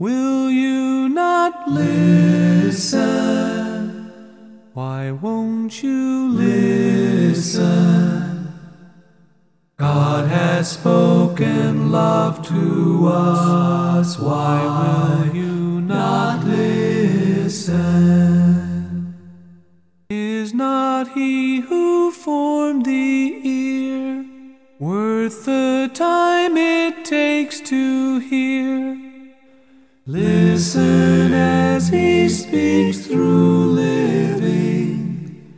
Will you not listen? Why won't you listen? God has spoken love to us. Why will you not listen? Is not he who formed the ear worth the time it takes to hear? Listen as he speaks through living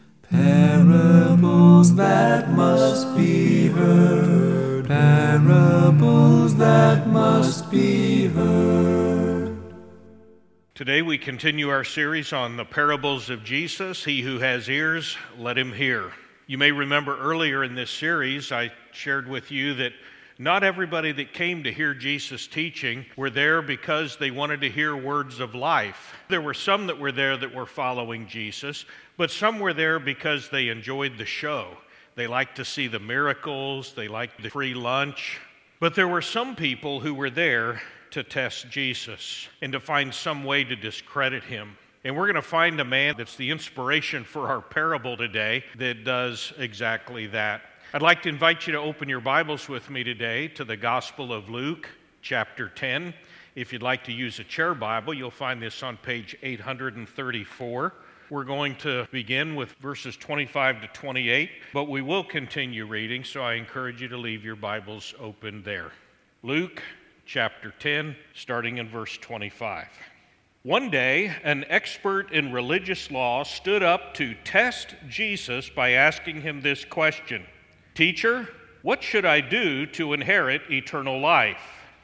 parables that must be heard, parables that must be heard. Today we continue our series on the parables of Jesus. He who has ears, let him hear. You may remember earlier in this series I shared with you that not everybody that came to hear Jesus teaching were there because they wanted to hear words of life. There were some that were there that were following Jesus, but some were there because they enjoyed the show. They liked to see the miracles, they liked the free lunch. But there were some people who were there to test Jesus and to find some way to discredit him. And we're going to find a man that's the inspiration for our parable today that does exactly that. I'd like to invite you to open your Bibles with me today to the Gospel of Luke, chapter 10. If you'd like to use a chair Bible, you'll find this on page 834. We're going to begin with verses 25 to 28, but we will continue reading, so I encourage you to leave your Bibles open there. Luke, chapter 10, starting in verse 25. One day, an expert in religious law stood up to test Jesus by asking him this question: "Teacher, what should I do to inherit eternal life?"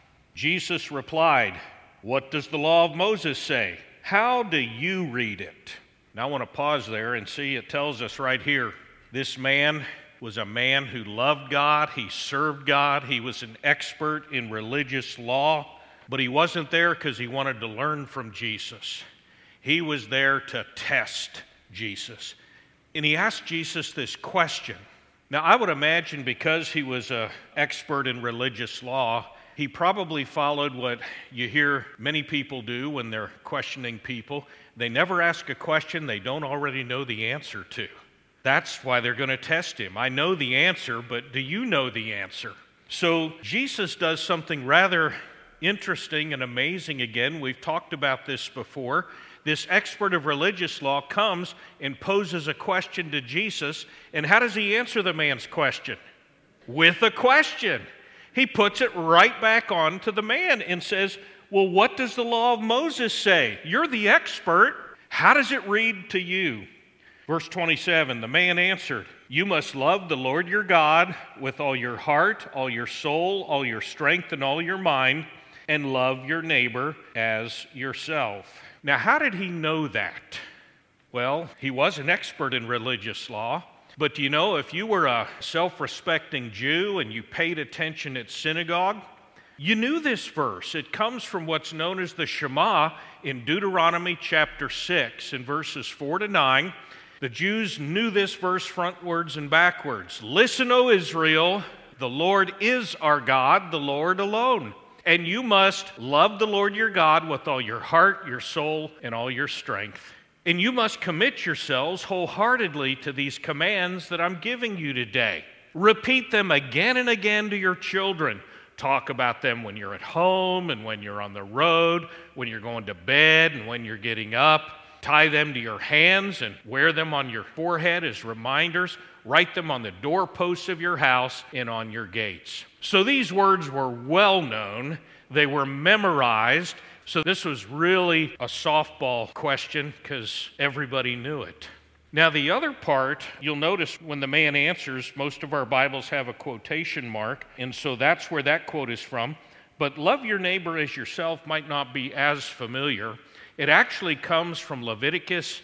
Jesus replied, "What does the law of Moses say? How do you read it?" Now I want to pause there and see it tells us right here. This man was a man who loved God, he served God, he was an expert in religious law, but he wasn't there because he wanted to learn from Jesus. He was there to test Jesus. And he asked Jesus this question. Now, I would imagine because he was an expert in religious law, he probably followed what you hear many people do when they're questioning people. They never ask a question they don't already know the answer to. That's why they're going to test him. I know the answer, but do you know the answer? So Jesus does something rather interesting and amazing again. We've talked about this before. This expert of religious law comes and poses a question to Jesus, and how does he answer the man's question? With a question. He puts it right back on to the man and says, well, what does the law of Moses say? You're the expert. How does it read to you? Verse 27, the man answered, "You must love the Lord your God with all your heart, all your soul, all your strength, and all your mind, and love your neighbor as yourself." Now, how did he know that? Well, he was an expert in religious law, but do you know, if you were a self-respecting Jew and you paid attention at synagogue, you knew this verse. It comes from what's known as the Shema in Deuteronomy chapter 6 in verses 4 to 9. The Jews knew this verse frontwards and backwards. "Listen, O Israel, the Lord is our God, the Lord alone. And you must love the Lord your God with all your heart, your soul, and all your strength. And you must commit yourselves wholeheartedly to these commands that I'm giving you today. Repeat them again and again to your children. Talk about them when you're at home and when you're on the road, when you're going to bed and when you're getting up. Tie them to your hands and wear them on your forehead as reminders. Write them on the doorposts of your house and on your gates." So these words were well known. They were memorized. So this was really a softball question because everybody knew it. Now the other part, you'll notice when the man answers, most of our Bibles have a quotation mark, and so that's where that quote is from. But love your neighbor as yourself might not be as familiar. It actually comes from Leviticus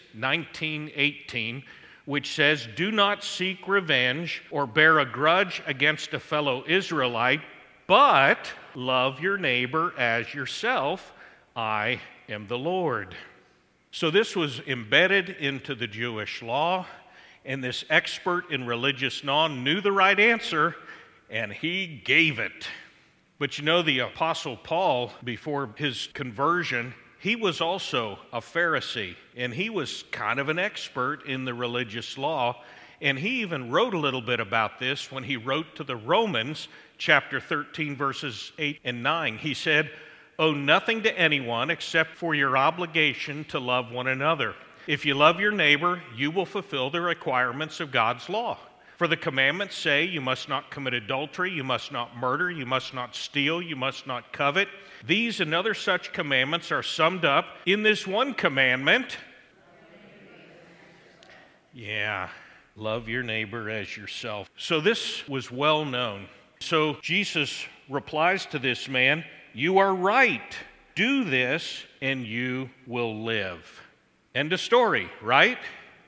19:18, which says, "Do not seek revenge or bear a grudge against a fellow Israelite, but love your neighbor as yourself. I am the Lord." So this was embedded into the Jewish law, and this expert in religious law knew the right answer, and he gave it. But you know, the Apostle Paul, before his conversion, he was also a Pharisee, and he was kind of an expert in the religious law. And he even wrote a little bit about this when he wrote to the Romans, chapter 13, verses 8 and 9. He said, "Owe nothing to anyone except for your obligation to love one another. If you love your neighbor, you will fulfill the requirements of God's law. For the commandments say you must not commit adultery, you must not murder, you must not steal, you must not covet. These and other such commandments are summed up in this one commandment." Yeah, love your neighbor as yourself. So this was well known. So Jesus replies to this man, "You are right. Do this and you will live." End of story, right?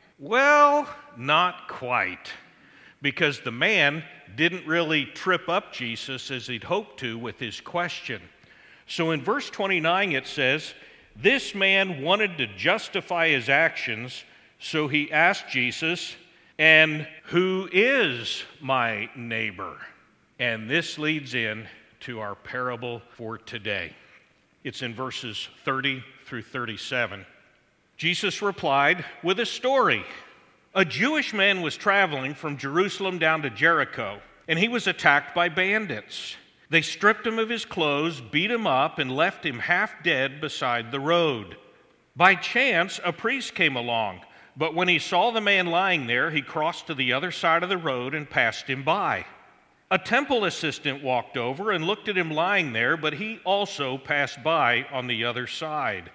Well, not quite. Because the man didn't really trip up Jesus as he'd hoped to with his question. So in verse 29 it says, this man wanted to justify his actions, so he asked Jesus, "And who is my neighbor?" And this leads in to our parable for today. It's in verses 30 through 37. Jesus replied with a story. A Jewish man was traveling from Jerusalem down to Jericho, and he was attacked by bandits. They stripped him of his clothes, beat him up, and left him half dead beside the road. By chance, a priest came along, but when he saw the man lying there, he crossed to the other side of the road and passed him by. A temple assistant walked over and looked at him lying there, but he also passed by on the other side.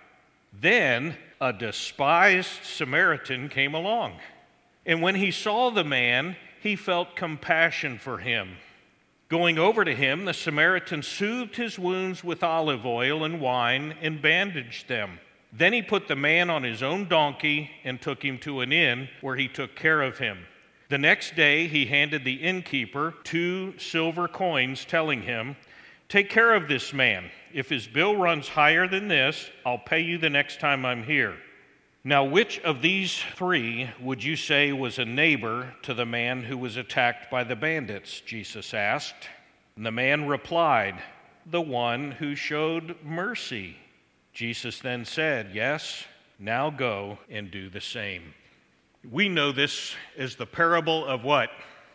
Then a despised Samaritan came along. And when he saw the man, he felt compassion for him. Going over to him, the Samaritan soothed his wounds with olive oil and wine and bandaged them. Then he put the man on his own donkey and took him to an inn where he took care of him. The next day he handed the innkeeper 2 silver coins, telling him, "Take care of this man. If his bill runs higher than this, I'll pay you the next time I'm here." Now, which of these 3 would you say was a neighbor to the man who was attacked by the bandits? Jesus asked. And the man replied, "The one who showed mercy." Jesus then said, "Yes, now go and do the same." We know this as the parable of what?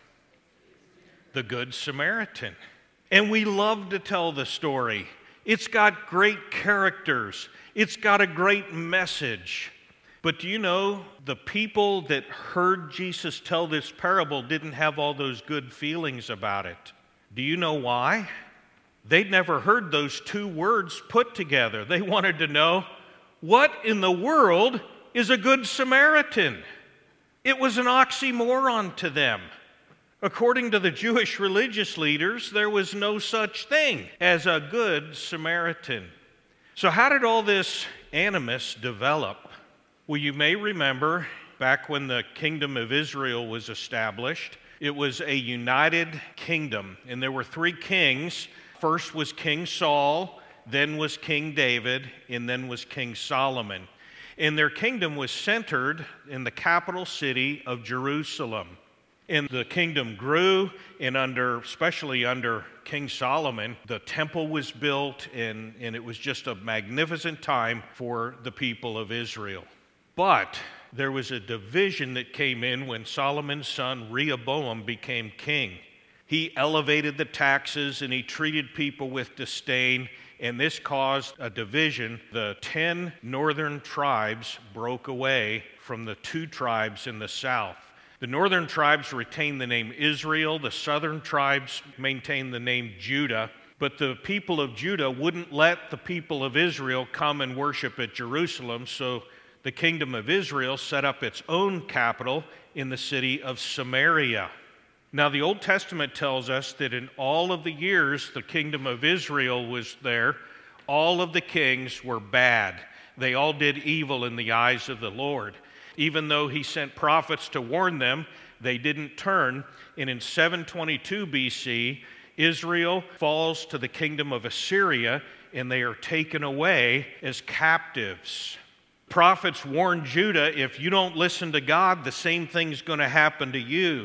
The Good Samaritan. And we love to tell the story. It's got great characters. It's got a great message. But do you know, the people that heard Jesus tell this parable didn't have all those good feelings about it. Do you know why? They'd never heard those 2 words put together. They wanted to know, what in the world is a Good Samaritan? It was an oxymoron to them. According to the Jewish religious leaders, there was no such thing as a Good Samaritan. So how did all this animus develop? Well, you may remember back when the kingdom of Israel was established, it was a united kingdom, and there were 3 kings. First was King Saul, then was King David, and then was King Solomon. And their kingdom was centered in the capital city of Jerusalem. And the kingdom grew, and especially under King Solomon, the temple was built, and it was just a magnificent time for the people of Israel. But there was a division that came in when Solomon's son Rehoboam became king. He elevated the taxes and he treated people with disdain, and this caused a division. The 10 northern tribes broke away from the 2 tribes in the south. The northern tribes retained the name Israel, the southern tribes maintained the name Judah, but the people of Judah wouldn't let the people of Israel come and worship at Jerusalem, so the kingdom of Israel set up its own capital in the city of Samaria. Now, the Old Testament tells us that in all of the years the kingdom of Israel was there, all of the kings were bad. They all did evil in the eyes of the Lord. Even though he sent prophets to warn them, they didn't turn. And in 722 BC, Israel falls to the kingdom of Assyria, and they are taken away as captives. Prophets warned Judah, if you don't listen to God, the same thing's going to happen to you.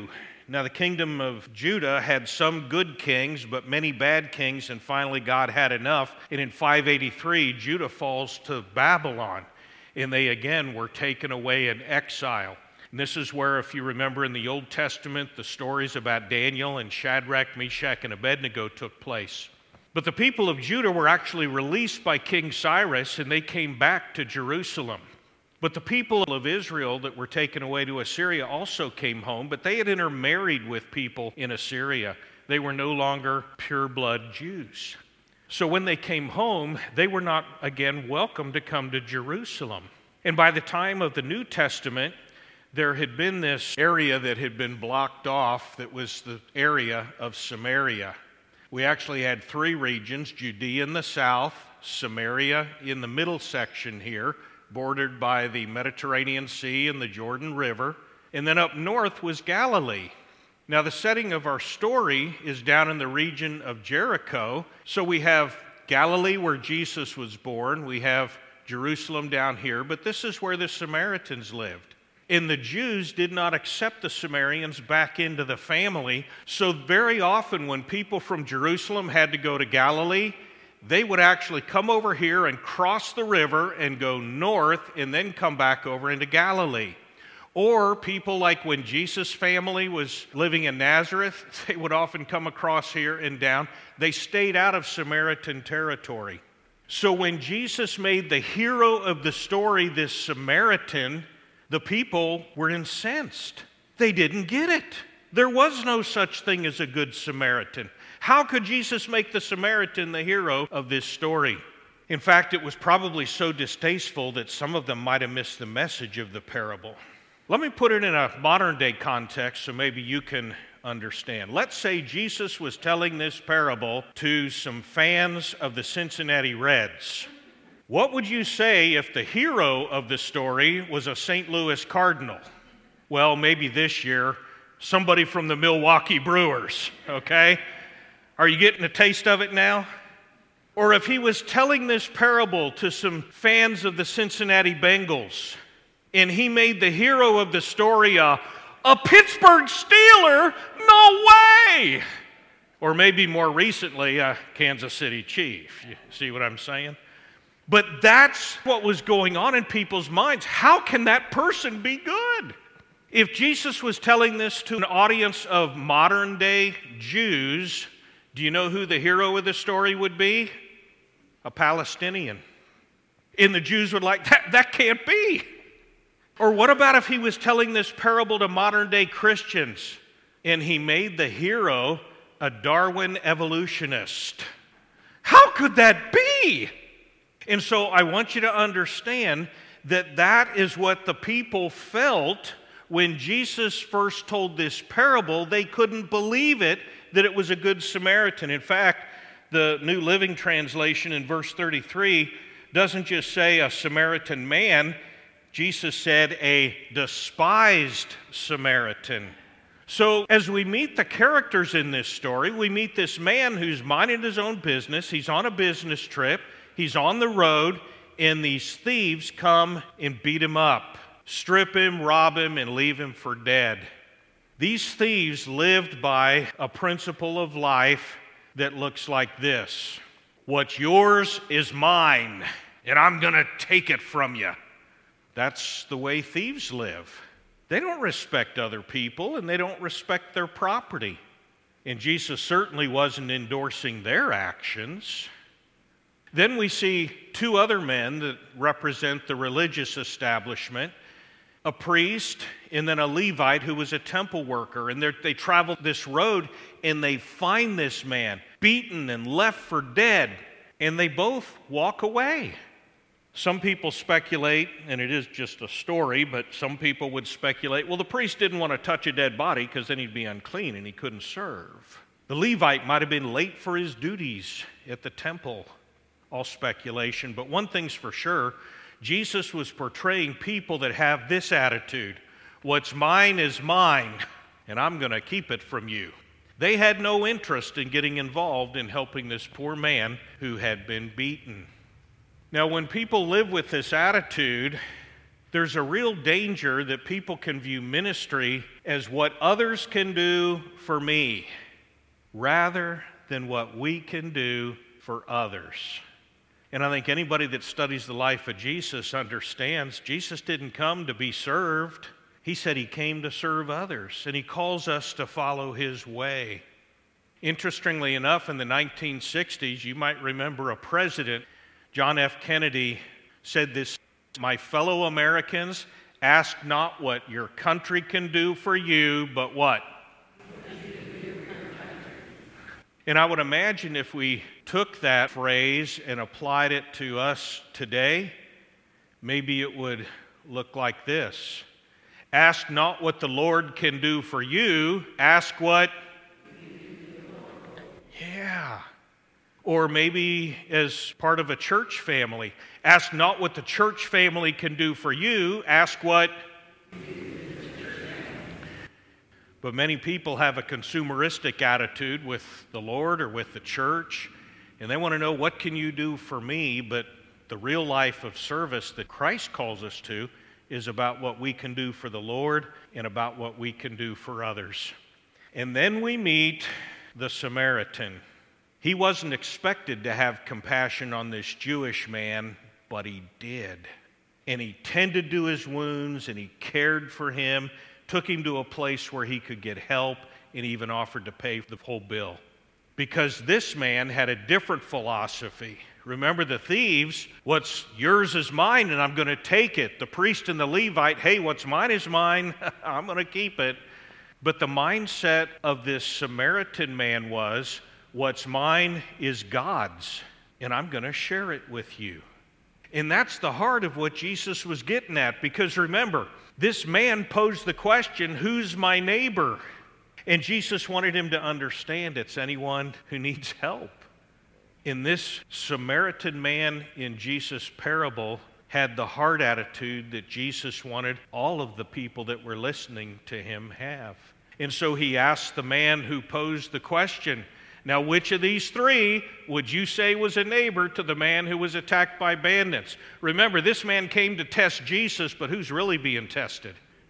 Now, the kingdom of Judah had some good kings, but many bad kings, and finally God had enough. And in 583, Judah falls to Babylon, and they again were taken away in exile. And this is where, if you remember in the Old Testament, the stories about Daniel and Shadrach, Meshach, and Abednego took place. But the people of Judah were actually released by King Cyrus, and they came back to Jerusalem. But the people of Israel that were taken away to Assyria also came home, but they had intermarried with people in Assyria. They were no longer pure-blood Jews. So when they came home, they were not again welcome to come to Jerusalem. And by the time of the New Testament, there had been this area that had been blocked off that was the area of Samaria. We actually had three regions: Judea in the south, Samaria in the middle section here, bordered by the Mediterranean Sea and the Jordan River, and then up north was Galilee. Now, the setting of our story is down in the region of Jericho, so we have Galilee where Jesus was born, we have Jerusalem down here, but this is where the Samaritans lived. And the Jews did not accept the Samaritans back into the family, so very often when people from Jerusalem had to go to Galilee, they would actually come over here and cross the river and go north and then come back over into Galilee. Or people like when Jesus' family was living in Nazareth, they would often come across here and down. They stayed out of Samaritan territory. So when Jesus made the hero of the story this Samaritan, the people were incensed. They didn't get it. There was no such thing as a good Samaritan. How could Jesus make the Samaritan the hero of this story? In fact, it was probably so distasteful that some of them might have missed the message of the parable. Let me put it in a modern-day context so maybe you can understand. Let's say Jesus was telling this parable to some fans of the Cincinnati Reds. What would you say if the hero of the story was a St. Louis Cardinal? Well, maybe this year, somebody from the Milwaukee Brewers, okay? Are you getting a taste of it now? Or if he was telling this parable to some fans of the Cincinnati Bengals, and he made the hero of the story a Pittsburgh Steeler? No way! Or maybe more recently, a Kansas City Chief. You see what I'm saying? But that's what was going on in people's minds. How can that person be good? If Jesus was telling this to an audience of modern-day Jews, do you know who the hero of the story would be? A Palestinian. And the Jews would like, that can't be. Or what about if he was telling this parable to modern-day Christians and he made the hero a Darwin evolutionist? How could that be? And so I want you to understand that that is what the people felt when Jesus first told this parable. They couldn't believe it, that it was a good Samaritan. In fact, the New Living Translation in verse 33 doesn't just say a Samaritan man. Jesus said a despised Samaritan. So as we meet the characters in this story, we meet this man who's minding his own business. He's on a business trip. He's on the road, and these thieves come and beat him up, strip him, rob him, and leave him for dead. These thieves lived by a principle of life that looks like this: what's yours is mine, and I'm going to take it from you. That's the way thieves live. They don't respect other people, and they don't respect their property. And Jesus certainly wasn't endorsing their actions. Then we see two other men that represent the religious establishment, a priest and then a Levite who was a temple worker. And they travel this road and they find this man beaten and left for dead, and they both walk away. Some people speculate, and it is just a story, but some people would speculate, well, the priest didn't want to touch a dead body because then he'd be unclean and he couldn't serve. The Levite might have been late for his duties at the temple. All speculation, but one thing's for sure, Jesus was portraying people that have this attitude: what's mine is mine, and I'm going to keep it from you. They had no interest in getting involved in helping this poor man who had been beaten. Now, when people live with this attitude, there's a real danger that people can view ministry as what others can do for me rather than what we can do for others. And I think anybody that studies the life of Jesus understands Jesus didn't come to be served. He said he came to serve others, and he calls us to follow his way. Interestingly enough, in the 1960s, you might remember a president, John F. Kennedy, said this: "My fellow Americans, ask not what your country can do for you, but what?" And I would imagine if we took that phrase and applied it to us today, maybe it would look like this: ask not what the Lord can do for you, ask what? Yeah. Or maybe as part of a church family, ask not what the church family can do for you, ask what? But many people have a consumeristic attitude with the Lord or with the church, and they want to know, what can you do for me? But the real life of service that Christ calls us to is about what we can do for the Lord and about what we can do for others. And then we meet the Samaritan. He wasn't expected to have compassion on this Jewish man, but he did. And he tended to his wounds, and he cared for him, took him to a place where he could get help, and even offered to pay the whole bill. Because this man had a different philosophy. Remember the thieves, what's yours is mine, and I'm going to take it. The priest and the Levite, hey, what's mine is mine, I'm going to keep it. But the mindset of this Samaritan man was, what's mine is God's, and I'm going to share it with you. And that's the heart of what Jesus was getting at, because remember, this man posed the question, who's my neighbor? And Jesus wanted him to understand it's anyone who needs help. And this Samaritan man in Jesus' parable had the heart attitude that Jesus wanted all of the people that were listening to him have. And so he asked the man who posed the question, now which of these three would you say was a neighbor to the man who was attacked by bandits? Remember, this man came to test Jesus, but who's really being tested?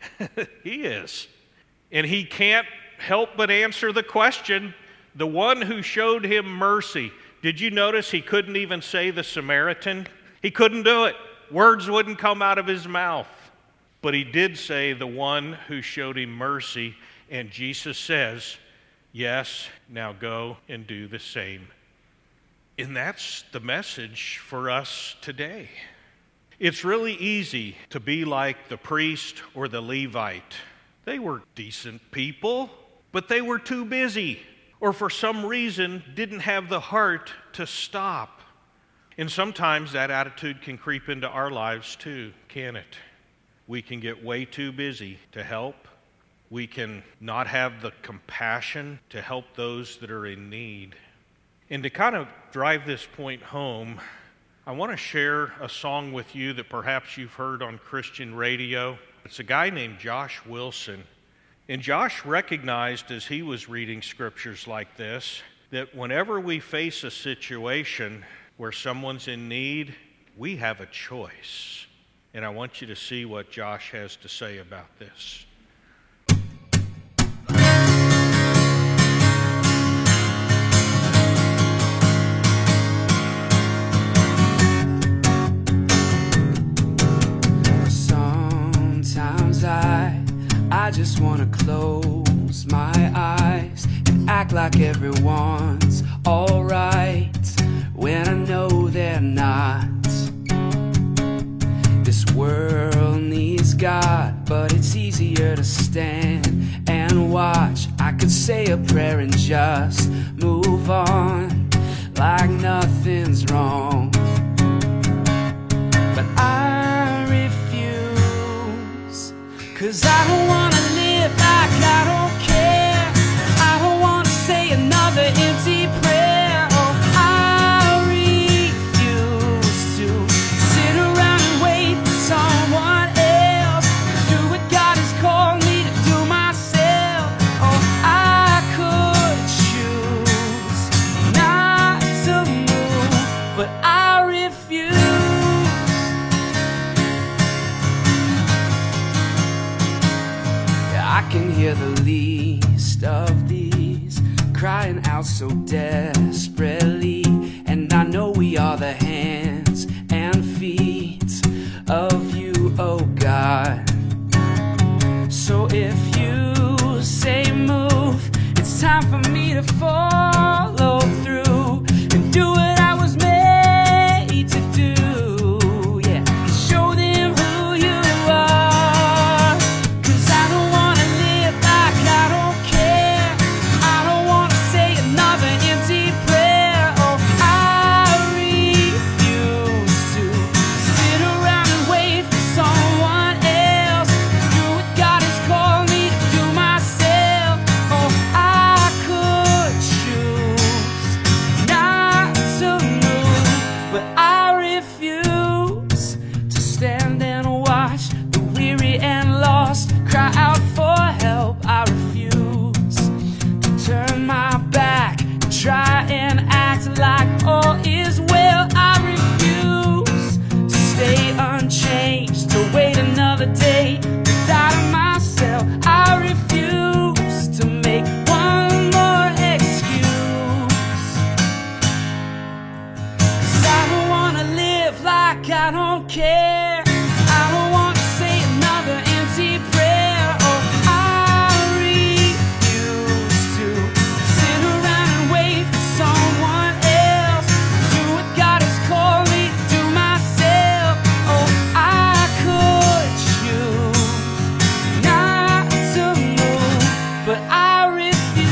He is. And he can't help but answer the question, the one who showed him mercy. Did you notice he couldn't even say the Samaritan? He couldn't do it. Words wouldn't come out of his mouth. But he did say the one who showed him mercy, and Jesus says, yes, now go and do the same. And that's the message for us today. It's really easy to be like the priest or the Levite. They were decent people, but they were too busy, or for some reason didn't have the heart to stop. And sometimes that attitude can creep into our lives too, can't it? We can get way too busy to help. We can not have the compassion to help those that are in need. And to kind of drive this point home, I want to share a song with you that perhaps you've heard on Christian radio. It's a guy named Josh Wilson. And Josh recognized as he was reading scriptures like this, that whenever we face a situation where someone's in need, we have a choice. And I want you to see what Josh has to say about this. I just wanna close my eyes and act like everyone's alright when I know they're not. This world needs God, but it's easier to stand and watch. I could say a prayer and just move on like nothing's wrong. But I refuse, 'cause I don't wanna live like I don't care. I don't wanna say another empty prayer. Oh, I refuse to sit around and wait for someone else to do what God has called me to do myself. Oh, I could choose not to move, but I refuse. out so desperately, and I know we are the hands and feet of you, oh God. So if you say move, it's time for me to follow through and do what I was made to do. Yeah, show them who you are. 'Cause I don't wanna live like I don't care. I don't wanna say another empty prayer. Oh, I refuse to sit around and wait for someone else to do what God has called me to do myself. Oh, I could choose not to move, but I refuse to stand and watch the weary and lost cry out for help. I refuse to turn my back and try and act like all is well. I refuse to stay unchanged, to wait another day to die to myself. I refuse to make one more excuse. 'Cause I don't wanna live like I don't care. I don't wanna say another empty prayer. Oh, I refuse to sit around and wait for someone else to do what God has called me to do myself. Oh, I could choose not to move, but I refuse.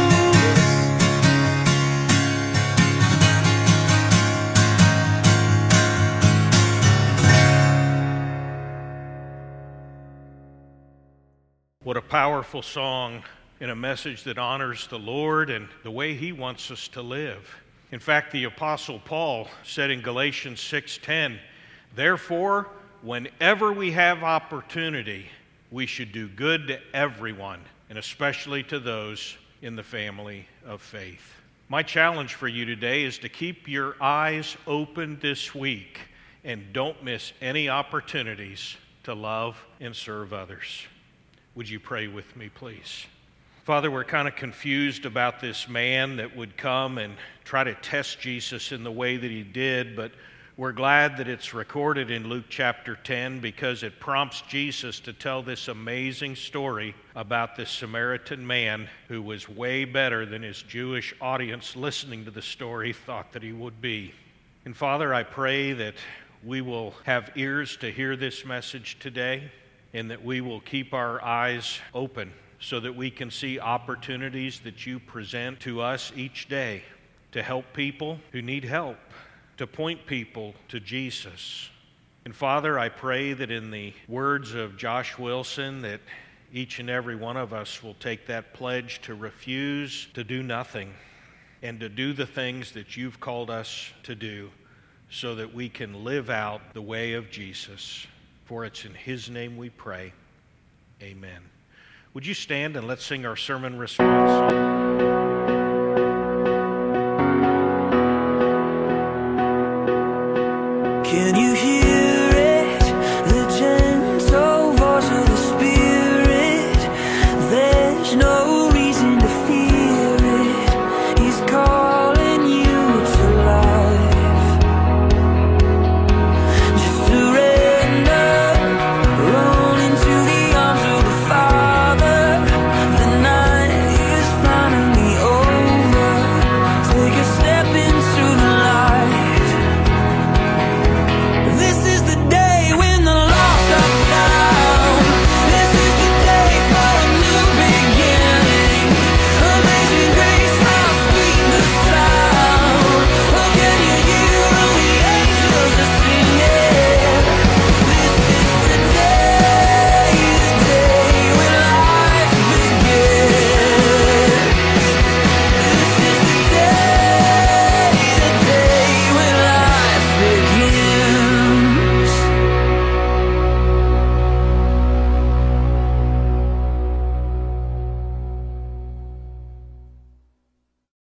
What a powerful song and a message that honors the Lord and the way He wants us to live. In fact, the Apostle Paul said in Galatians 6:10, "Therefore, whenever we have opportunity, we should do good to everyone, and especially to those in the family of faith." My challenge for you today is to keep your eyes open this week and don't miss any opportunities to love and serve others. Would you pray with me, please? Father, we're kind of confused about this man that would come and try to test Jesus in the way that he did, but we're glad that it's recorded in Luke chapter 10 because it prompts Jesus to tell this amazing story about this Samaritan man who was way better than his Jewish audience listening to the story thought that he would be. And Father, I pray that we will have ears to hear this message today, and that we will keep our eyes open so that we can see opportunities that you present to us each day to help people who need help, to point people to Jesus. And Father, I pray that in the words of Josh Wilson, that each and every one of us will take that pledge to refuse to do nothing and to do the things that you've called us to do so that we can live out the way of Jesus. For it's in His name we pray. Amen. Would you stand and let's sing our sermon response song?